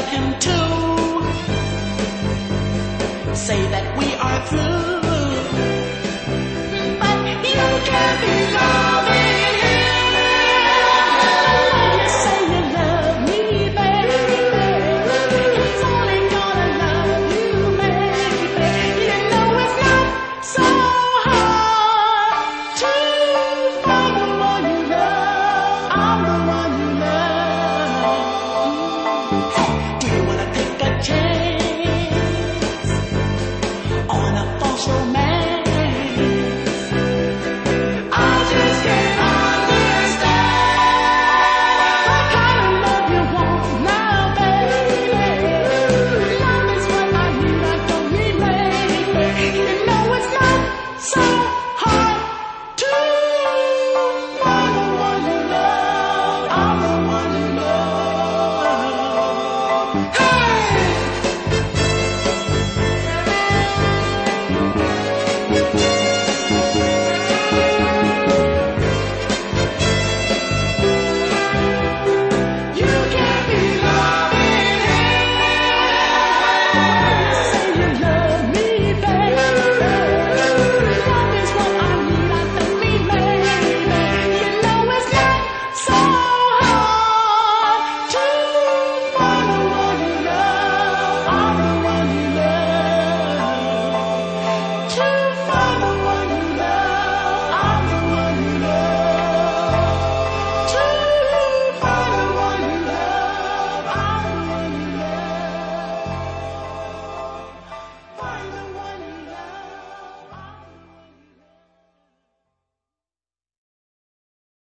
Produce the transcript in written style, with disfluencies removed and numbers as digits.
can too. Say that we are through, but you can't be loving him. You say you love me, baby. He's only gonna love you, baby. You know it's not so hard to find the one you love. I'm the one you love. Do you wanna take a chance on a false romance? I just can't understand what kind of love you want now, baby. Love is what I need, I don't need lately. You know it's not so hard to find the one you love. I'm the one you love. Hey! You can't be loving him. Say you love me, baby. Love is what I need, I don't need lately. You know it's not so hard to find the one you love. I'm the one you love. To find the